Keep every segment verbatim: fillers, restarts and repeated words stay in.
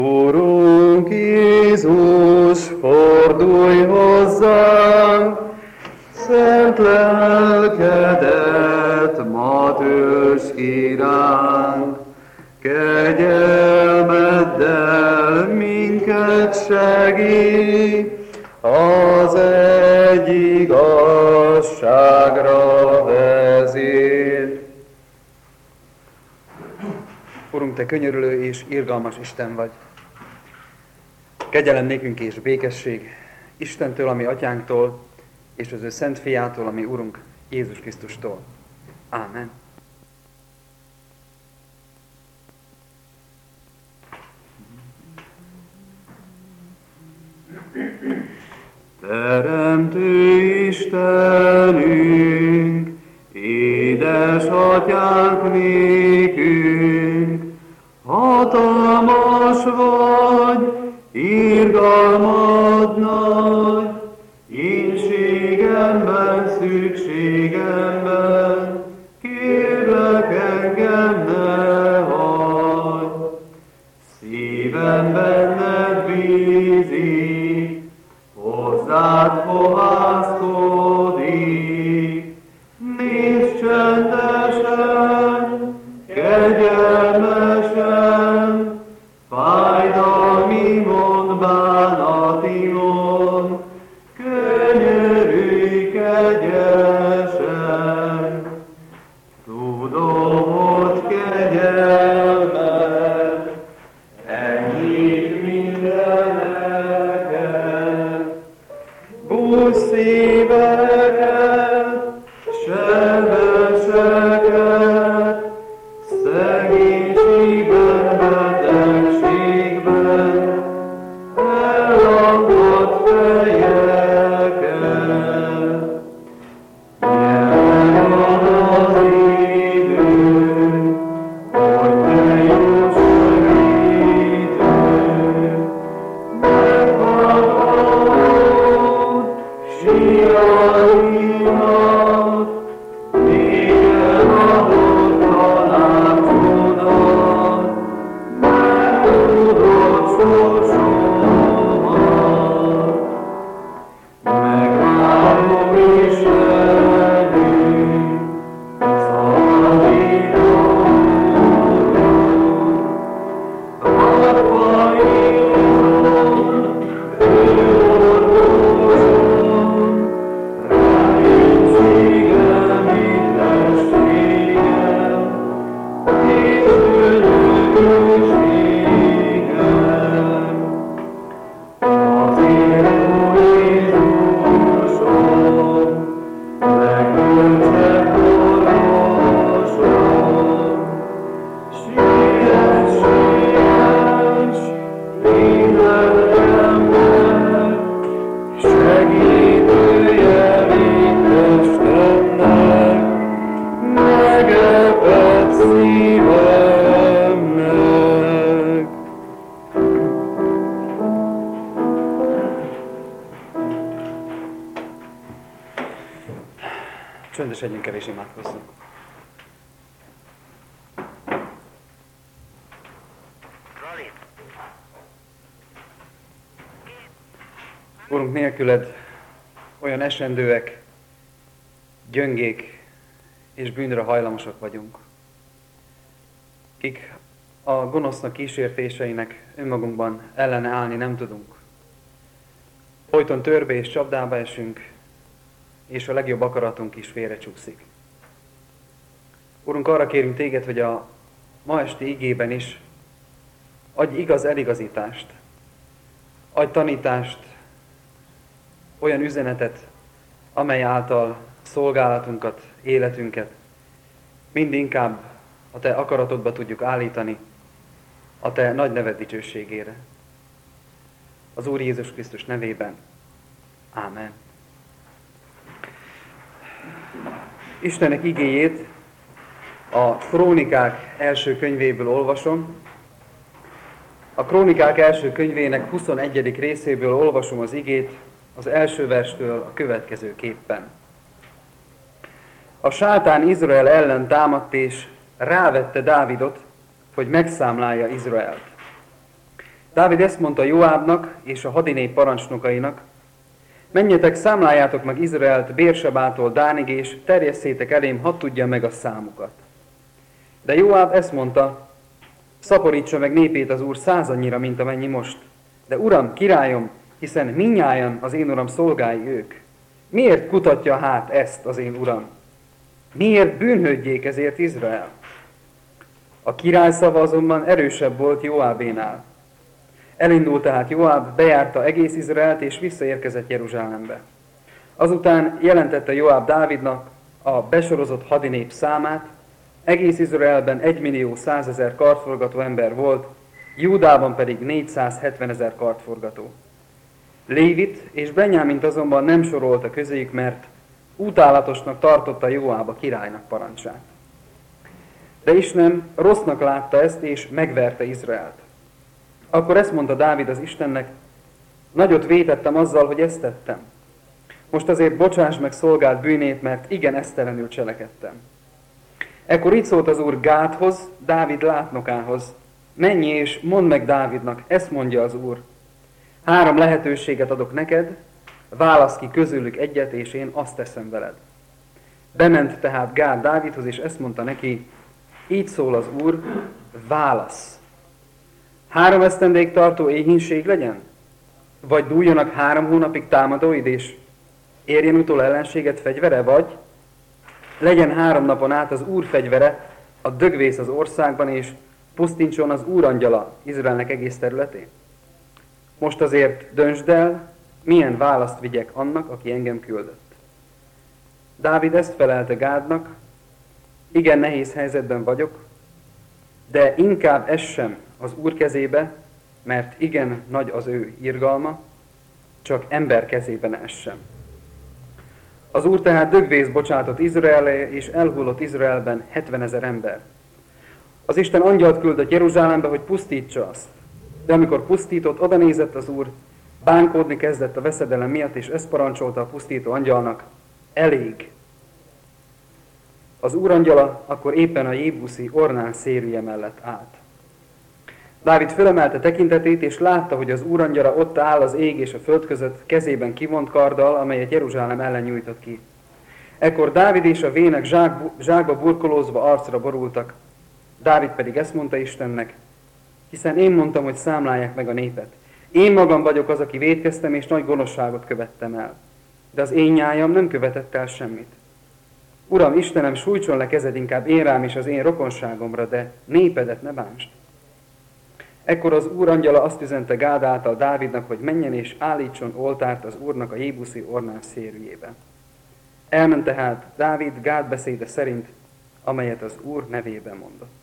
Urunk Jézus, fordulj hozzánk, szent lelkedet ma töltsd ki ránk, kegyelmeddel minket segíts, az egy igazságra vezérj. Urunk, Te könyörülő és irgalmas Isten vagy. Kegyelem nékünk és békesség Istentől, ami Atyánktól, és az ő Szent Fiától, ami Urunk Jézus Krisztustól. Ámen. Teremtő Istenünk, édesatyánk nékünk, hatalmas vagy, irgalmad nagy, ínségemben, szükségemben, kérlek engem ne hagyd. Szívem benned bízik, hozzád fohászkodik, nézd csendesen, kegyelmesen, fájdalmimon, bánatimon, könyörülj kegyesen. Tudom, hogy kegyelmed ennyit mindeneket, bújj szíveket, sebeseket, szegénységben, betegségben, ellankadt fejeket. Jelen van az idő, hogy Te jó segítő, meghallgatod síráimat, négen adott tanácsodat, megtudod sorsomat. Megvárom Istenünk, szabadító Úrunk, tartva érzom, főorvosom, reménységem, édességem, és üdvösségem. Azért, ó Jézusom, legkölcsebb orvosom, siess, siess, minden lelkemnek, segítője mindestemnek, megeped szívemnek. Csöndesedjünk, kevés imádkozzunk. Urunk, nélküled olyan esendőek, gyöngék és bűnre hajlamosak vagyunk, kik a gonosznak kísértéseinek önmagunkban ellene állni nem tudunk. Folyton törbe és csapdába esünk, és a legjobb akaratunk is félrecsúszik. Urunk, arra kérünk Téged, hogy a ma esti igében is adj igaz eligazítást, adj tanítást, olyan üzenetet, amely által szolgálatunkat, életünket mind inkább a Te akaratodba tudjuk állítani, a Te nagy neved dicsőségére. Az Úr Jézus Krisztus nevében. Ámen. Istennek igéjét a Krónikák első könyvéből olvasom. A Krónikák első könyvének huszonegyedik részéből olvasom az igét, az első verstől a következőképpen. A sátán Izrael ellen támadt, és rávette Dávidot, hogy megszámlálja Izraelt. Dávid ezt mondta Joábnak és a hadinép parancsnokainak: menjetek, számláljátok meg Izraelt Bérsebától Dánig, és terjesszétek elém, hadd tudja meg a számukat. De Joáb ezt mondta: szaporítsa meg népét az Úr százannyira, mint amennyi most. De uram, királyom, hiszen mindnyájan az én uram szolgái ők. Miért kutatja hát ezt az én uram? Miért bűnhődjék ezért Izrael? A király szava azonban erősebb volt Joábénál. Elindult tehát Joáb, bejárta egész Izraelt, és visszaérkezett Jeruzsálembe. Azután jelentette Joáb Dávidnak a besorozott hadinép számát. Egész Izraelben egymillió százezer kardforgató ember volt, Júdában pedig négyszázhetvenezer kardforgató. Lévit és Benyámint azonban nem sorolta közéjük, mert utálatosnak tartotta Joáb a királynak parancsát. De Isten rossznak látta ezt, és megverte Izraelt. Akkor ezt mondta Dávid az Istennek: nagyot vétettem azzal, hogy ezt tettem. Most azért bocsáss meg szolgált bűnét, mert igen esztelenül cselekedtem. Ekkor így szólt az Úr Gádhoz, Dávid látnokához: menj és mondd meg Dávidnak, ezt mondja az Úr. Három lehetőséget adok neked, válasz ki közülük egyet, és én azt teszem veled. Bement tehát Gád Dávidhoz, és ezt mondta neki: így szól az Úr, válasz. Három esztendéig tartó éhínség legyen? Vagy dúljanak három hónapig támadóid, és érjen utol ellenséget fegyvere? Vagy legyen három napon át az Úr fegyvere, a dögvész az országban, és pusztítson az Úr angyala Izraelnek egész területén? Most azért döntsd el, milyen választ vigyek annak, aki engem küldött. Dávid ezt felelte Gádnak: igen nehéz helyzetben vagyok, de inkább essem az Úr kezébe, mert igen nagy az ő irgalma, csak ember kezében essem. Az Úr tehát dögvész bocsátott Izraelre, és elhullott Izraelben hetvenezer ember. Az Isten angyalt küldött Jeruzsálembe, hogy pusztítsa azt. De amikor pusztított, oda nézett az Úr, bánkódni kezdett a veszedelem miatt, és ezt parancsolta a pusztító angyalnak: elég. Az Úr angyala akkor éppen a jébuszi Ornán szérűje mellett állt. Dávid fölemelte tekintetét, és látta, hogy az Úr angyala ott áll az ég és a föld között, kezében kivont karddal, amelyet Jeruzsálem ellen nyújtott ki. Ekkor Dávid és a vének zsák, zsákba burkolózva arcra borultak. Dávid pedig ezt mondta Istennek: hiszen én mondtam, hogy számlálják meg a népet. Én magam vagyok az, aki vétkeztem, és nagy gonoszságot követtem el. De az én nyájam nem követett el semmit. Uram, Istenem, sújtson le kezed inkább én rám és az én rokonságomra, de népedet ne bántsd. Ekkor az Úr angyala azt üzente Gád által Dávidnak, hogy menjen és állítson oltárt az Úrnak a jébuszi Ornán szérűjében. Elment tehát Dávid Gád beszéde szerint, amelyet az Úr nevében mondott.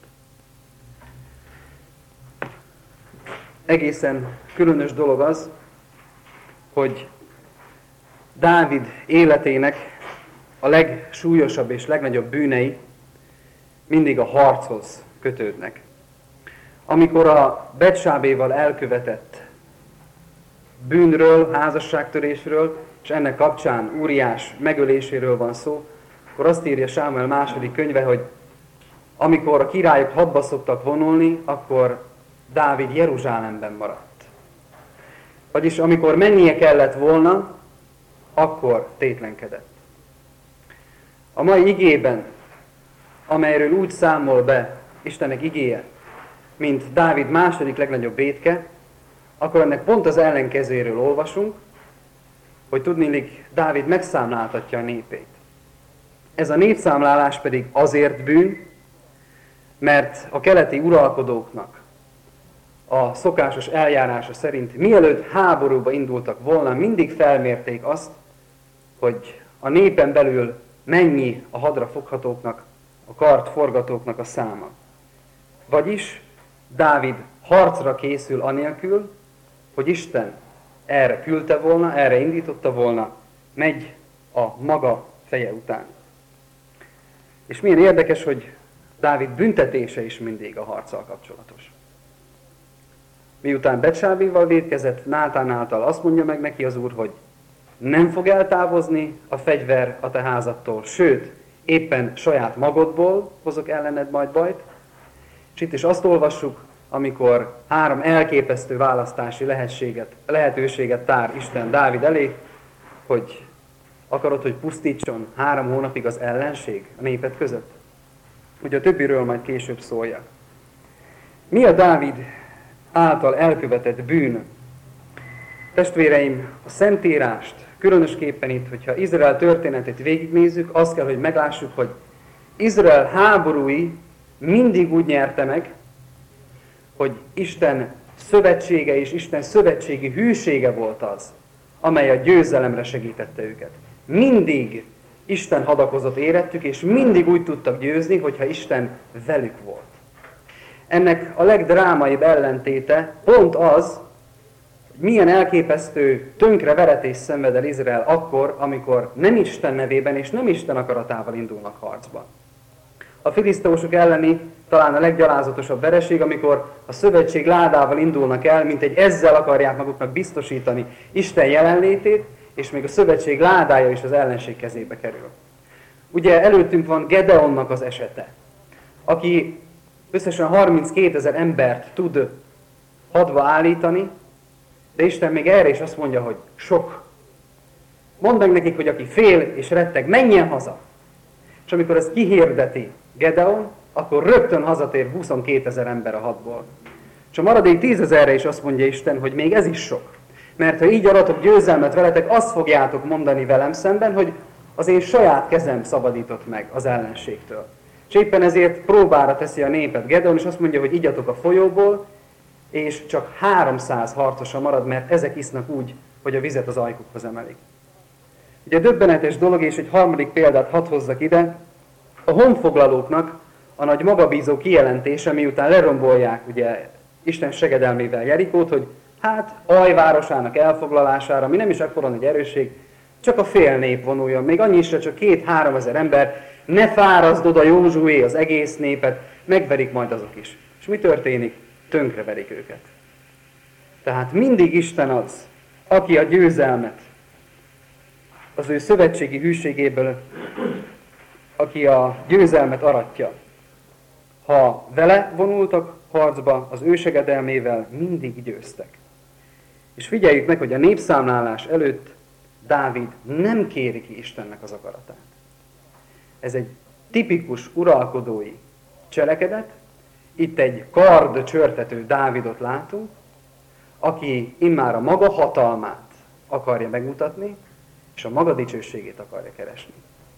Egészen különös dolog az, hogy Dávid életének a legsúlyosabb és legnagyobb bűnei mindig a harchoz kötődnek. Amikor a Betsábéval elkövetett bűnről, házasságtörésről, és ennek kapcsán Úriás megöléséről van szó, akkor azt írja Sámuel második könyve, hogy amikor a királyok hadba szoktak vonulni, akkor Dávid Jeruzsálemben maradt. Vagyis amikor mennie kellett volna, akkor tétlenkedett. A mai igében, amelyről úgy számol be Istennek igéje, mint Dávid második legnagyobb vétke, akkor ennek pont az ellenkezőjéről olvasunk, hogy tudniillik Dávid megszámláltatja a népét. Ez a népszámlálás pedig azért bűn, mert a keleti uralkodóknak a szokásos eljárása szerint mielőtt háborúba indultak volna, mindig felmérték azt, hogy a népen belül mennyi a hadra foghatóknak, a kard forgatóknak a száma. Vagyis Dávid harcra készül anélkül, hogy Isten erre küldte volna, erre indította volna, megy a maga feje után. És milyen érdekes, hogy Dávid büntetése is mindig a harccal kapcsolatos. Miután Betsábéval vétkezett, Nátán által azt mondja meg neki az Úr, hogy nem fog eltávozni a fegyver a te házadtól, sőt, éppen saját magodból hozok ellened majd bajt. És itt is azt olvassuk, amikor három elképesztő választási lehetőséget, lehetőséget tár Isten Dávid elé, hogy akarod, hogy pusztítson három hónapig az ellenség a néped között? Ugye a többiről majd később szóljak. Mi a Dávid által elkövetett bűn? Testvéreim, a Szentírást, különösképpen itt, hogyha Izrael történetét végignézzük, azt kell, hogy meglássuk, hogy Izrael háborúi mindig úgy nyerte meg, hogy Isten szövetsége és Isten szövetségi hűsége volt az, amely a győzelemre segítette őket. Mindig Isten hadakozott érettük, és mindig úgy tudtak győzni, hogyha Isten velük volt. Ennek a legdrámaibb ellentéte pont az, hogy milyen elképesztő tönkreveretést szenved el Izrael akkor, amikor nem Isten nevében és nem Isten akaratával indulnak harcba. A filiszteusok elleni talán a leggyalázatosabb vereség, amikor a szövetség ládával indulnak el, mint egy ezzel akarják maguknak biztosítani Isten jelenlétét, és még a szövetség ládája is az ellenség kezébe kerül. Ugye előttünk van Gedeonnak az esete, aki összesen harminckétezer embert tud hadba állítani, de Isten még erre is azt mondja, hogy sok. Mondd meg nekik, hogy aki fél és retteg, menjen haza. És amikor ezt kihirdeti Gedeon, akkor rögtön hazatér huszonkétezer ember a hadból. És a maradék tízezerre is azt mondja Isten, hogy még ez is sok. Mert ha így aratok győzelmet veletek, azt fogjátok mondani velem szemben, hogy az én saját kezem szabadított meg az ellenségtől. És éppen ezért próbára teszi a népet Gedeon, és azt mondja, hogy igyatok a folyóból, és csak háromszáz harcosa marad, mert ezek isznak úgy, hogy a vizet az ajkukhoz emelik. Ugye döbbenetes dolog, és egy harmadik példát hadd hozzak ide, a honfoglalóknak a nagy magabízó kijelentése, miután lerombolják ugye Isten segedelmével Jerikót, hogy hát Aj városának elfoglalására, mi nem is akkora nagy erősség, csak a fél nép vonuljon, még annyi is, csak két-három ezer ember, ne fáraszd oda Józsué az egész népet, megverik majd azok is. És mi történik? Tönkreverik őket. Tehát mindig Isten az, aki a győzelmet az ő szövetségi hűségéből, aki a győzelmet aratja. Ha vele vonultak harcba, az ő segedelmével mindig győztek. És figyeljük meg, hogy a népszámlálás előtt Dávid nem kéri ki Istennek az akaratát. Ez egy tipikus uralkodói cselekedet. Itt egy kard csörtető Dávidot látunk, aki immár a maga hatalmát akarja megmutatni, és a maga dicsőségét akarja keresni.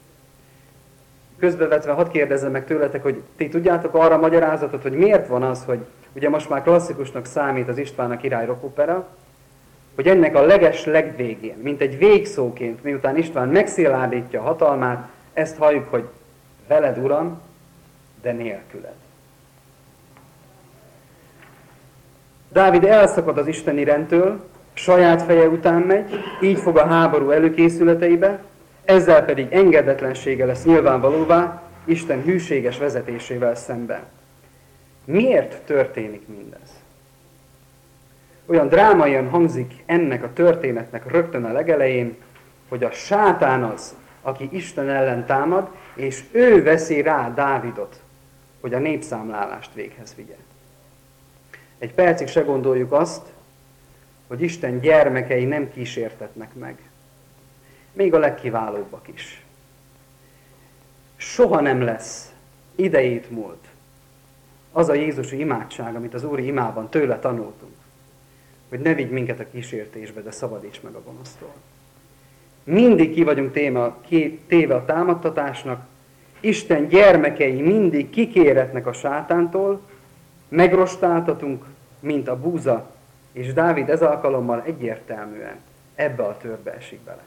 Közbevetve hadd kérdezzem meg tőletek, hogy ti tudjátok arra a magyarázatot, hogy miért van az, hogy ugye most már klasszikusnak számít az István a király rockopera, hogy ennek a leges legvégén, mint egy végszóként, miután István megszilárdítja a hatalmát, ezt halljuk, hogy veled, Uram, de nélküled. Dávid elszakad az isteni rendtől, saját feje után megy, így fog a háború előkészületeibe, ezzel pedig engedetlensége lesz nyilvánvalóvá Isten hűséges vezetésével szemben. Miért történik mindez? Olyan drámaian hangzik ennek a történetnek rögtön a legelején, hogy a sátán az, aki Isten ellen támad, és ő veszi rá Dávidot, hogy a népszámlálást véghez vigye. Egy percig se gondoljuk azt, hogy Isten gyermekei nem kísértetnek meg. Még a legkiválóbbak is. Soha nem lesz idejét múlt az a Jézusi imádság, amit az Úri imában tőle tanultunk, hogy ne vigy minket a kísértésbe, de szabadíts meg a gonosztól. Mindig ki vagyunk téma, ki, téve a támadtatásnak, Isten gyermekei mindig kikéretnek a sátántól, megrostáltatunk, mint a búza, és Dávid ez alkalommal egyértelműen ebbe a törbe esik bele.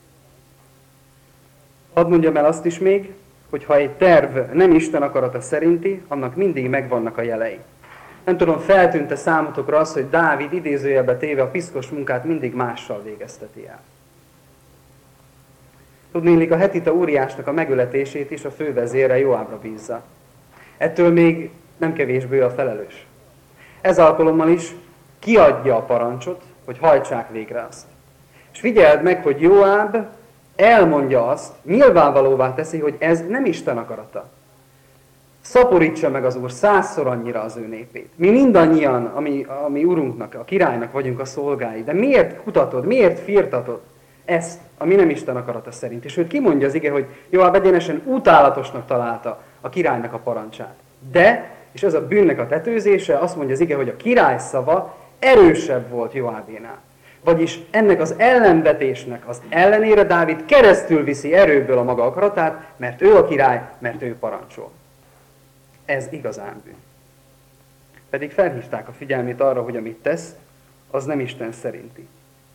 Hadd mondjam el azt is még, hogy ha egy terv nem Isten akarata szerinti, annak mindig megvannak a jelei. Nem tudom, feltűnt-e számotokra az, hogy Dávid idézőjelbe téve a piszkos munkát mindig mással végezteti el. Tudnélik, a hetita óriásnak a megöletését is a fővezére Joábra bízza. Ettől még nem kevésbé a felelős. Ez alkalommal is kiadja a parancsot, hogy hajtsák végre azt. És figyeld meg, hogy Joáb elmondja azt, nyilvánvalóvá teszi, hogy ez nem Isten akarata. Szaporítsa meg az Úr százszor annyira az ő népét. Mi mindannyian, ami, ami Urunknak, a királynak vagyunk a szolgái. De miért kutatod, miért firtatod ezt, ami nem Isten akarata szerint? És őt kimondja az ige, hogy Joab egyenesen utálatosnak találta a királynak a parancsát. De, és ez a bűnnek a tetőzése, azt mondja az ige, hogy a király szava erősebb volt Joábénál. Vagyis ennek az ellenvetésnek az ellenére Dávid keresztül viszi erőből a maga akaratát, mert ő a király, mert ő parancsol. Ez igazán bűn. Pedig felhívták a figyelmét arra, hogy amit tesz, az nem Isten szerinti.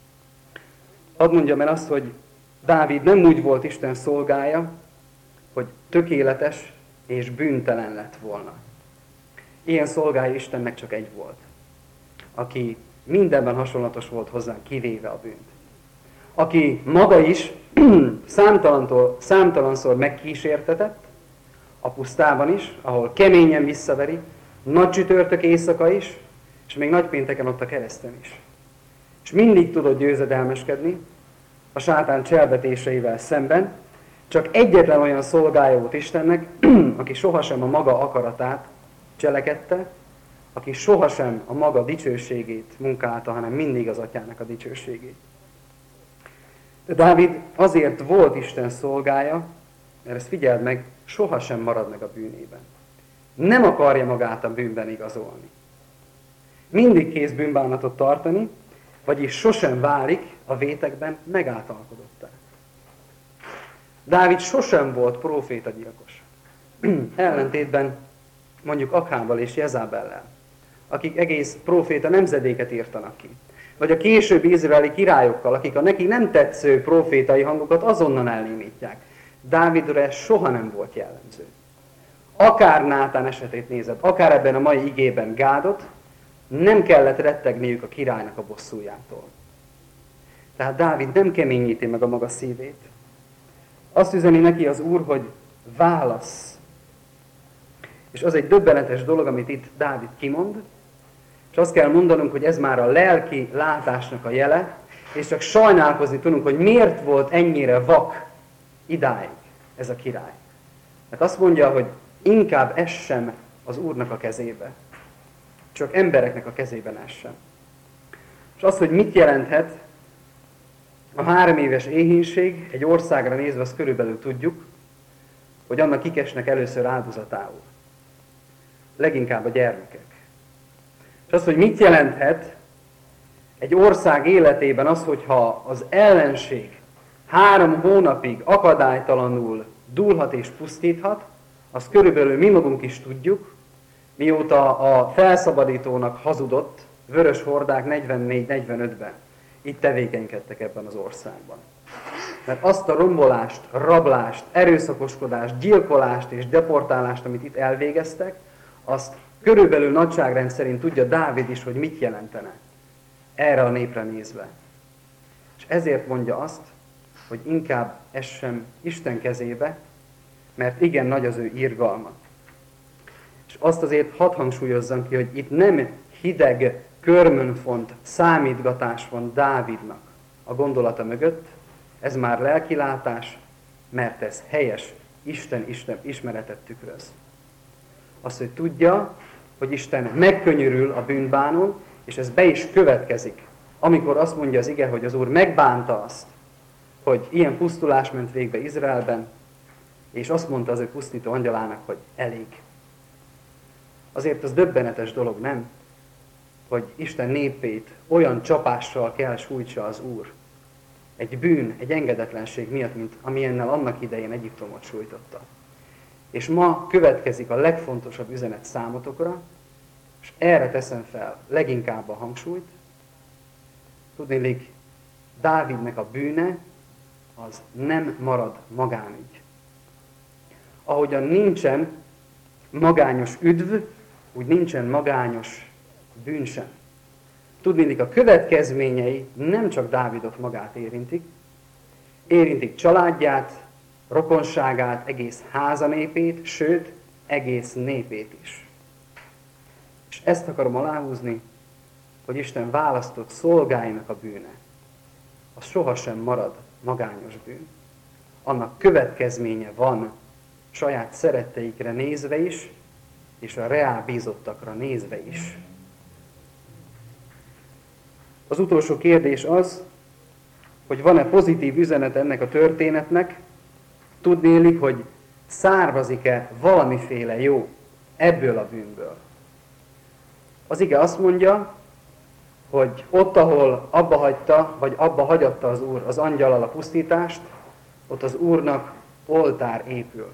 Hadd mondjam el azt, hogy Dávid nem úgy volt Isten szolgája, hogy tökéletes és bűntelen lett volna. Ilyen szolgája Istennek csak egy volt, aki mindenben hasonlatos volt hozzánk, kivéve a bűnt. Aki maga is számtalantól, számtalanszor megkísértetett, a pusztában is, ahol keményen visszaveri, nagy csütörtök éjszaka is, és még nagypénteken ott a kereszten is. És mindig tudott győzedelmeskedni a sátán cselbetéseivel szemben, csak egyetlen olyan szolgája volt Istennek, aki sohasem a maga akaratát cselekedte, aki sohasem a maga dicsőségét munkálta, hanem mindig az atyának a dicsőségét. De Dávid azért volt Isten szolgája, mert ezt figyeld meg, sohasem marad meg a bűnében. Nem akarja magát a bűnben igazolni. Mindig kész bűnbánatot tartani, vagyis sosem válik a vétekben megáltalkodottá. Dávid sosem volt prófétagyilkos. Ellentétben mondjuk Akhábbal és Jezábellel, akik egész próféta nemzedéket írtanak ki. Vagy a későbbi izraeli királyokkal, akik a neki nem tetsző prófétai hangokat azonnal elnémítják. Dávidra ez soha nem volt jellemző. Akár Nátán esetét nézed, akár ebben a mai igében Gádot, nem kellett rettegniük a királynak a bosszújától. Tehát Dávid nem keményíti meg a maga szívét. Azt üzeni neki az Úr, hogy válasz. És az egy döbbenetes dolog, amit itt Dávid kimond, és azt kell mondanunk, hogy ez már a lelki látásnak a jele, és csak sajnálkozni tudunk, hogy miért volt ennyire vak idáig ez a király. Mert azt mondja, hogy inkább essen az Úrnak a kezébe. Csak embereknek a kezében essen. És az, hogy mit jelenthet a három éves éhínség, egy országra nézve, azt körülbelül tudjuk, hogy annak kikesnek először áldozatául. Leginkább a gyermekek. És az, hogy mit jelenthet egy ország életében az, hogyha az ellenség három hónapig akadálytalanul dúlhat és pusztíthat, azt körülbelül mi magunk is tudjuk, mióta a felszabadítónak hazudott vörös hordák negyvennégy negyvenötben itt tevékenykedtek ebben az országban. Mert azt a rombolást, rablást, erőszakoskodást, gyilkolást és deportálást, amit itt elvégeztek, azt körülbelül nagyságrend szerint tudja Dávid is, hogy mit jelentene erre a népre nézve. És ezért mondja azt, hogy inkább essen Isten kezébe, mert igen nagy az ő irgalma. És azt azért hadd hangsúlyozzam ki, hogy itt nem hideg, körmönfont számítgatás van Dávidnak a gondolata mögött, ez már lelkilátás, mert ez helyes Isten, Isten ismeretet tükröz. Az, hogy tudja, hogy Isten megkönyörül a bűnbánon, és ez be is következik, amikor azt mondja az ige, hogy az Úr megbánta azt, hogy ilyen pusztulás ment végbe Izraelben, és azt mondta az ő pusztító angyalának, hogy elég. Azért az döbbenetes dolog, nem? Hogy Isten népét olyan csapással kell sújtsa az Úr. Egy bűn, egy engedetlenség miatt, mint amilyennel annak idején Egyiptomot sújtotta. És ma következik a legfontosabb üzenet számotokra, és erre teszem fel leginkább a hangsúlyt. Tudniillik, Dávidnek a bűne az nem marad magánügy. Ahogyan nincsen magányos üdv, úgy nincsen magányos bűn sem. Tudniillik, a következményei nem csak Dávidot magát érintik, érintik családját, rokonságát, egész házanépét, sőt, egész népét is. És ezt akarom aláhúzni, hogy Isten választott szolgáinak a bűne, az sohasem marad magányos bűn. Annak következménye van saját szeretteikre nézve is, és a reál bízottakra nézve is. Az utolsó kérdés az, hogy van-e pozitív üzenet ennek a történetnek, tudnélik, hogy származik-e valamiféle jó ebből a bűnből. Az ige azt mondja, hogy ott, ahol abba hagyta, vagy abba hagyatta az Úr az angyallal a pusztítást, ott az Úrnak oltár épül.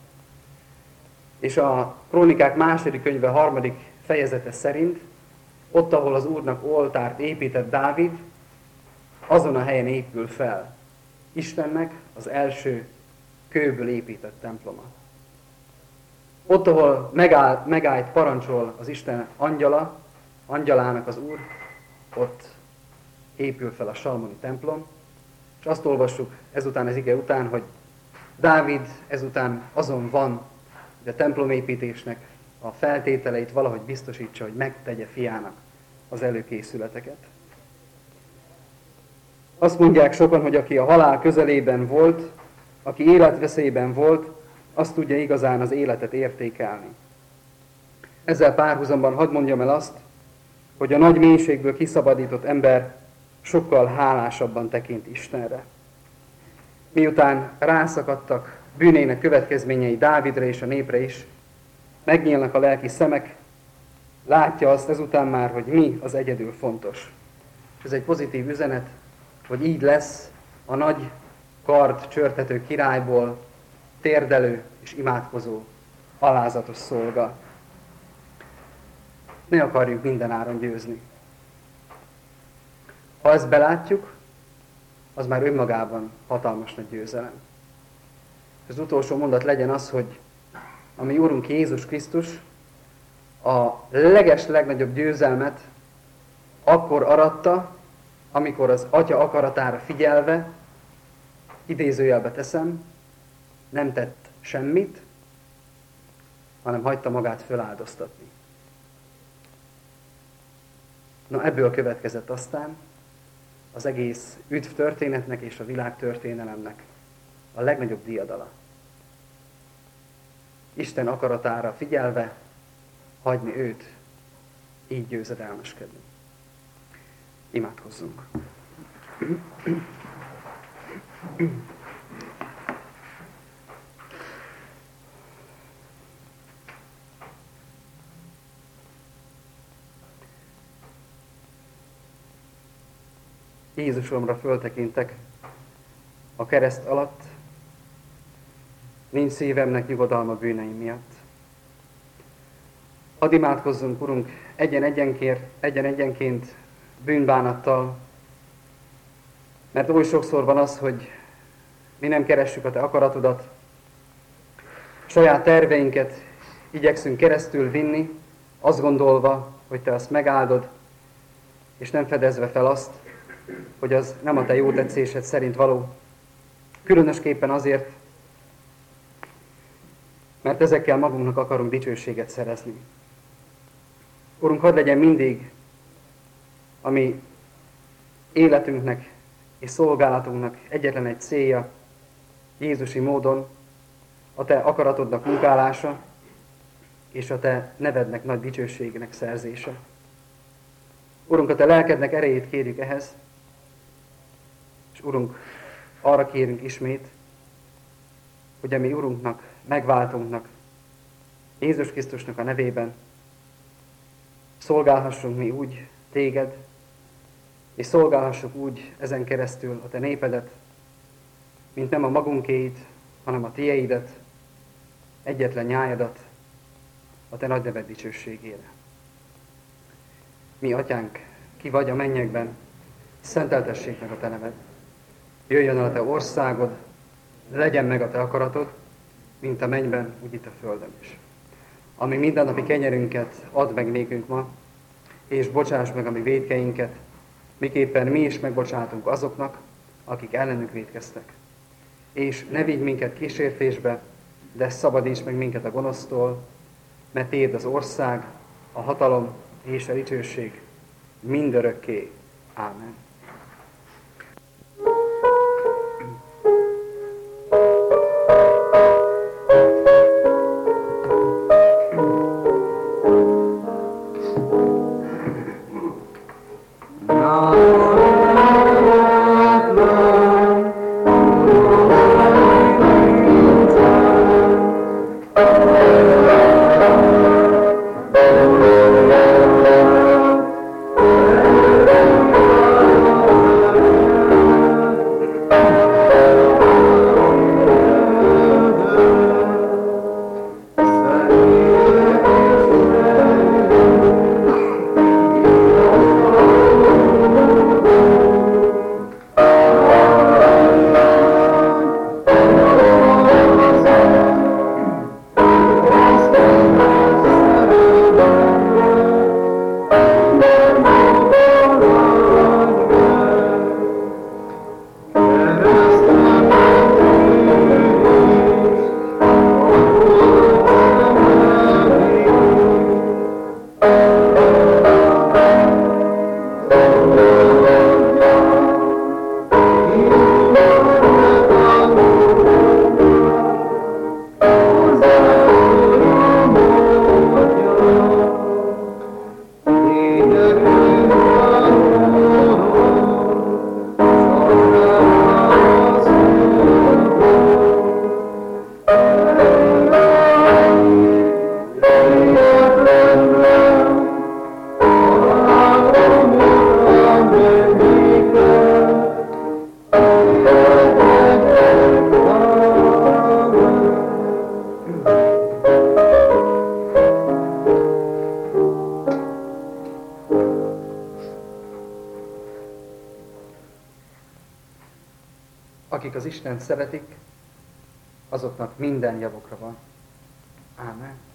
És a Krónikák második könyve harmadik fejezete szerint, ott, ahol az Úrnak oltárt épített Dávid, azon a helyen épül fel Istennek az első kőből épített temploma. Ott, ahol megáll, megállt, parancsol az Isten angyala, angyalának az Úr, ott épül fel a salmoni templom, és azt olvassuk ezután, az ige után, hogy Dávid ezután azon van, hogy a templomépítésnek a feltételeit valahogy biztosítsa, hogy megtegye fiának az előkészületeket. Azt mondják sokan, hogy aki a halál közelében volt, aki életveszélyben volt, azt tudja igazán az életet értékelni. Ezzel párhuzamban hadd mondjam el azt, hogy a nagy mélységből kiszabadított ember sokkal hálásabban tekint Istenre. Miután rászakadtak bűnének következményei Dávidra és a népre is, megnyílnak a lelki szemek, látja azt ezután már, hogy mi az egyedül fontos. Ez egy pozitív üzenet, hogy így lesz a nagy kard csörtető királyból térdelő és imádkozó, alázatos szolga. Ne akarjuk mindenáron győzni. Ha ezt belátjuk, az már önmagában hatalmas nagy győzelem. Az utolsó mondat legyen az, hogy a mi Úrunk Jézus Krisztus a leges legnagyobb győzelmet akkor aratta, amikor az Atya akaratára figyelve, idézőjelbe teszem, nem tett semmit, hanem hagyta magát föláldoztatni. Na, ebből következett aztán az egész üdv történetnek és a világ történelemnek a legnagyobb diadala. Isten akaratára figyelve hagyni őt így győzedelmeskedni. Imádkozzunk. Jézusomra föltekintek a kereszt alatt, nincs szívemnek nyugodalma bűneim miatt. Hadd imádkozzunk, Urunk, egyen-egyenként, egyen-egyenként bűnbánattal, mert oly sokszor van az, hogy mi nem keressük a Te akaratodat, saját terveinket igyekszünk keresztül vinni, azt gondolva, hogy Te azt megáldod, és nem fedezve fel azt, hogy az nem a Te jó tetszésed szerint való. Különösképpen azért, mert ezekkel magunknak akarunk dicsőséget szerezni. Urunk, hadd legyen mindig a mi életünknek és szolgálatunknak egyetlen egy célja, Jézusi módon a Te akaratodnak munkálása és a Te nevednek nagy dicsőségnek szerzése. Urunk, a Te lelkednek erejét kérjük ehhez, és Urunk, arra kérünk ismét, hogy a mi Urunknak, megváltunknak, Jézus Krisztusnak a nevében szolgálhassunk mi úgy Téged, és szolgálhassuk úgy ezen keresztül a Te népedet, mint nem a magunkéit, hanem a Tieidet, egyetlen nyájadat, a Te nagy neved dicsőségére. Mi, Atyánk, ki vagy a mennyekben, szenteltessék meg a Te neved. Jöjjön el a Te országod, legyen meg a Te akaratod, mint a mennyben, úgy itt a földön is. Ami mindennapi kenyerünket add meg nékünk ma, és bocsáss meg a mi vétkeinket, miképpen mi is megbocsátunk azoknak, akik ellenünk vétkeztek. És ne vigy minket kísértésbe, de szabadíts meg minket a gonosztól, mert Tiéd az ország, a hatalom és a dicsőség mindörökké. Ámen. akik az Istent szeretik, azoknak minden javukra van. Ámen.